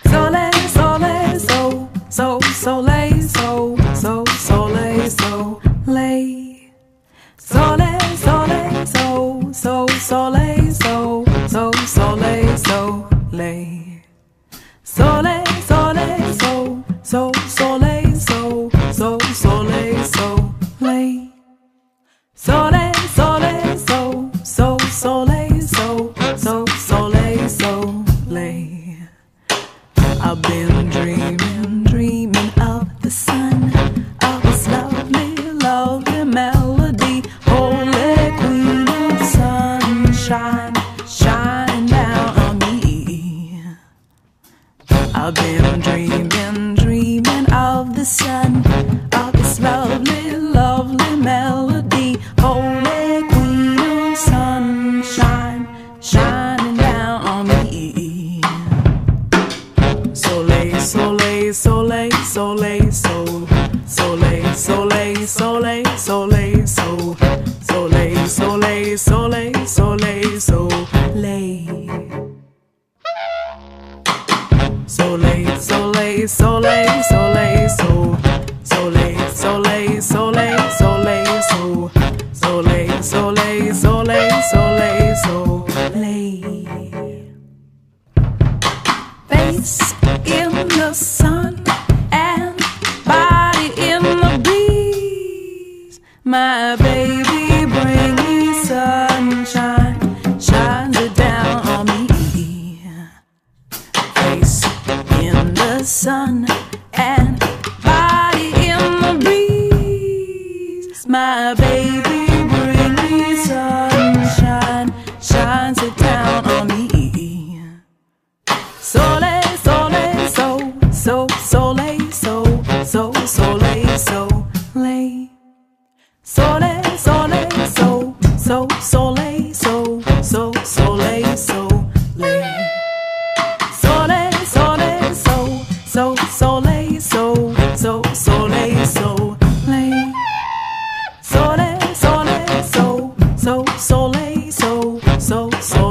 Sole, sole, so, sole, so, sole, so, lay. Sole, sole, so, sole, so, sole, so, lay. Sole, sole, so, sole, so, sole, so, lay. Sole, sole, so, sole, sole, so, lay. I've been dreaming of the sun, of this lovely, lovely melody. Holy Queen of sunshine, shine down on me. I've been dreaming of the sun, of this lovely, lovely melody. Holy Queen of sunshine, shining down on me. Sole, sole, sole, sole, so. Sole, sole, sole, sole, so. Sole, sole, sole, sole, so. Lay. Sole, sole, sole, sole, so. Sole, sole, sole, sole, so. Sole, sole, sole, sole, so. Lay. Face in the sun and body in the breeze. My baby, bring me sunshine, shines it down on me. Face in the sun and body in the breeze. My baby, bring me sunshine, shines it down on me. Sole, sole, so, sole, so, sole, so, lay. Sole, sole, so, sole, so, sole, so, lay. Sole, sole, so, sole, so, sole, so, lay. Sole, sole, so, sole, so,